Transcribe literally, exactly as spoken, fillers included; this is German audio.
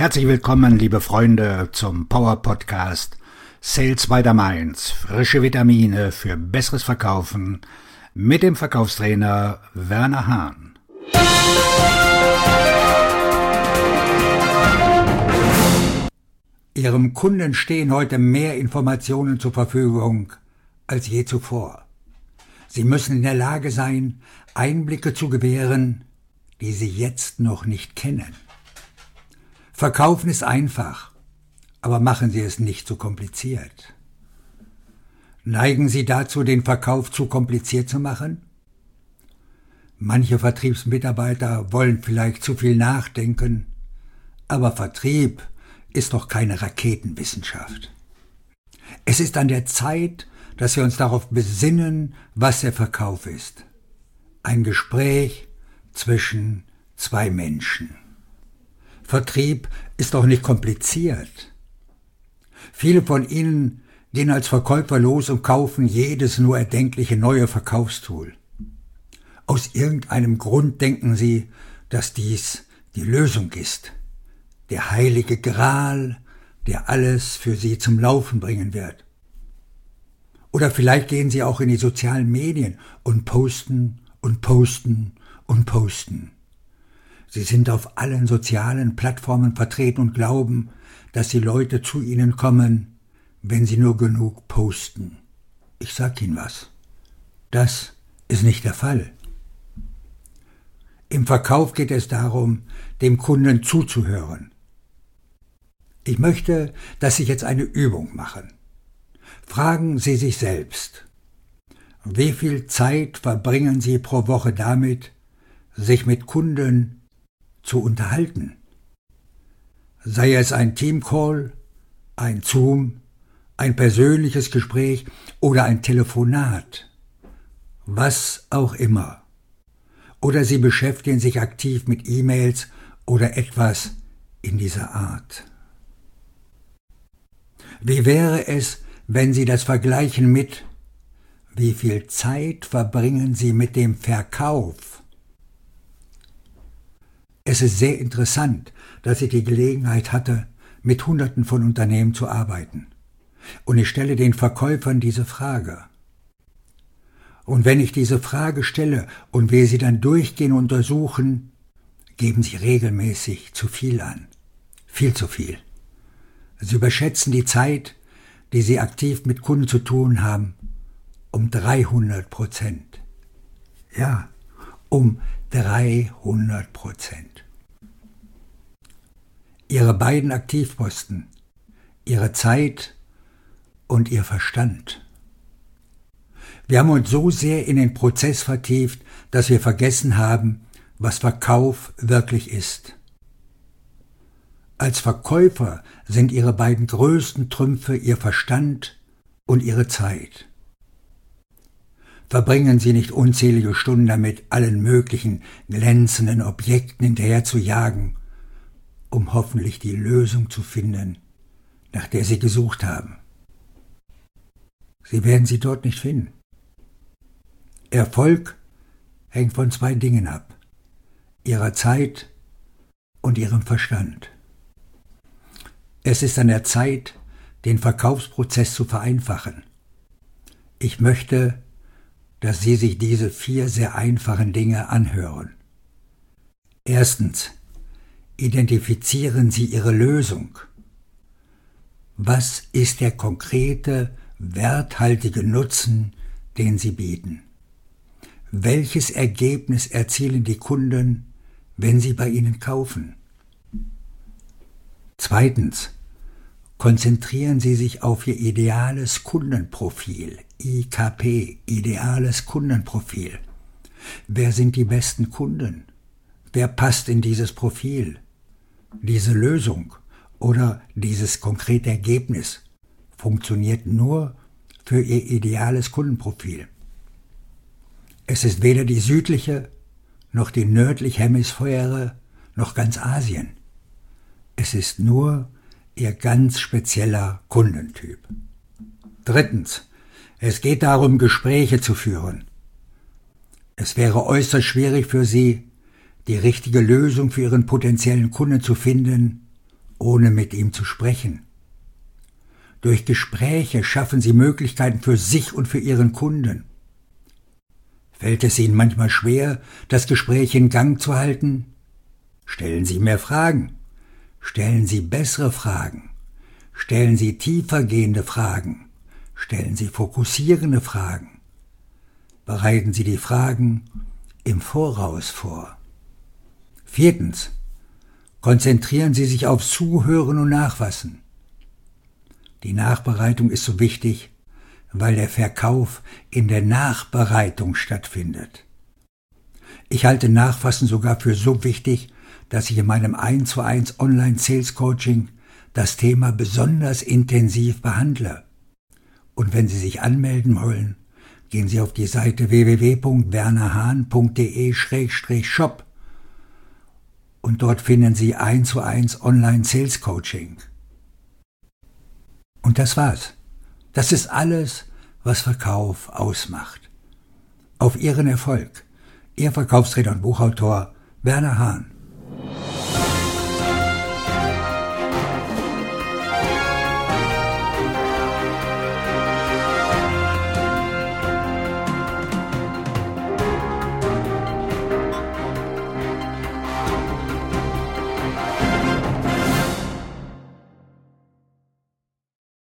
Herzlich willkommen, liebe Freunde, zum Power Podcast Sales by the Mainz. Frische Vitamine für besseres Verkaufen mit dem Verkaufstrainer Werner Hahn. Ihrem Kunden stehen heute mehr Informationen zur Verfügung als je zuvor. Sie müssen in der Lage sein, Einblicke zu gewähren, die Sie jetzt noch nicht kennen. Verkaufen ist einfach, aber machen Sie es nicht zu kompliziert. Neigen Sie dazu, den Verkauf zu kompliziert zu machen? Manche Vertriebsmitarbeiter wollen vielleicht zu viel nachdenken, aber Vertrieb ist doch keine Raketenwissenschaft. Es ist an der Zeit, dass wir uns darauf besinnen, was der Verkauf ist. Ein Gespräch zwischen zwei Menschen. Vertrieb ist doch nicht kompliziert. Viele von Ihnen gehen als Verkäufer los und kaufen jedes nur erdenkliche neue Verkaufstool. Aus irgendeinem Grund denken Sie, dass dies die Lösung ist, der heilige Gral, der alles für Sie zum Laufen bringen wird. Oder vielleicht gehen Sie auch in die sozialen Medien und posten und posten und posten. Sie sind auf allen sozialen Plattformen vertreten und glauben, dass die Leute zu Ihnen kommen, wenn Sie nur genug posten. Ich sag Ihnen was. Das ist nicht der Fall. Im Verkauf geht es darum, dem Kunden zuzuhören. Ich möchte, dass Sie jetzt eine Übung machen. Fragen Sie sich selbst, wie viel Zeit verbringen Sie pro Woche damit, sich mit Kunden zu unterhalten? Sei es ein Teamcall, ein Zoom, ein persönliches Gespräch oder ein Telefonat, was auch immer. Oder Sie beschäftigen sich aktiv mit E-Mails oder etwas in dieser Art. Wie wäre es, wenn Sie das vergleichen mit, wie viel Zeit verbringen Sie mit dem Verkauf? Es ist sehr interessant, dass ich die Gelegenheit hatte, mit Hunderten von Unternehmen zu arbeiten. Und ich stelle den Verkäufern diese Frage. Und wenn ich diese Frage stelle und wir sie dann durchgehen und untersuchen, geben sie regelmäßig zu viel an. Viel zu viel. Sie überschätzen die Zeit, die sie aktiv mit Kunden zu tun haben, um dreihundert Prozent. Ja, um dreihundert Prozent. Ihre beiden Aktivposten, Ihre Zeit und Ihr Verstand. Wir haben uns so sehr in den Prozess vertieft, dass wir vergessen haben, was Verkauf wirklich ist. Als Verkäufer sind Ihre beiden größten Trümpfe Ihr Verstand und Ihre Zeit. Verbringen Sie nicht unzählige Stunden damit, allen möglichen glänzenden Objekten hinterher zu jagen, um hoffentlich die Lösung zu finden, nach der Sie gesucht haben. Sie werden sie dort nicht finden. Erfolg hängt von zwei Dingen ab: Ihrer Zeit und Ihrem Verstand. Es ist an der Zeit, den Verkaufsprozess zu vereinfachen. Ich möchte, dass Sie sich diese vier sehr einfachen Dinge anhören. Erstens, identifizieren Sie Ihre Lösung. Was ist der konkrete, werthaltige Nutzen, den Sie bieten? Welches Ergebnis erzielen die Kunden, wenn sie bei Ihnen kaufen? Zweitens, konzentrieren Sie sich auf Ihr ideales Kundenprofil, I K P, ideales Kundenprofil. Wer sind die besten Kunden? Wer passt in dieses Profil? Diese Lösung oder dieses konkrete Ergebnis funktioniert nur für Ihr ideales Kundenprofil. Es ist weder die südliche noch die nördliche Hemisphäre noch ganz Asien. Es ist nur Ihr ganz spezieller Kundentyp. Drittens, es geht darum, Gespräche zu führen. Es wäre äußerst schwierig für Sie, die richtige Lösung für Ihren potenziellen Kunden zu finden ohne mit ihm zu sprechen. Durch Gespräche schaffen Sie Möglichkeiten für sich und für Ihren Kunden. Fällt es Ihnen manchmal schwer, das Gespräch in Gang zu halten? Stellen Sie mehr Fragen. Stellen Sie bessere Fragen. Stellen Sie tiefergehende Fragen. Stellen Sie fokussierende Fragen. Bereiten Sie die Fragen im Voraus vor. Viertens. Konzentrieren Sie sich auf Zuhören und Nachfassen. Die Nachbereitung ist so wichtig, weil der Verkauf in der Nachbereitung stattfindet. Ich halte Nachfassen sogar für so wichtig, dass ich in meinem eins zu eins Online-Sales-Coaching das Thema besonders intensiv behandle. Und wenn Sie sich anmelden wollen, gehen Sie auf die Seite w w w punkt werner hahn punkt d e slash shop und dort finden Sie eins zu eins Online-Sales-Coaching. Und das war's. Das ist alles, was Verkauf ausmacht. Auf Ihren Erfolg. Ihr Verkaufstrainer und Buchautor Werner Hahn.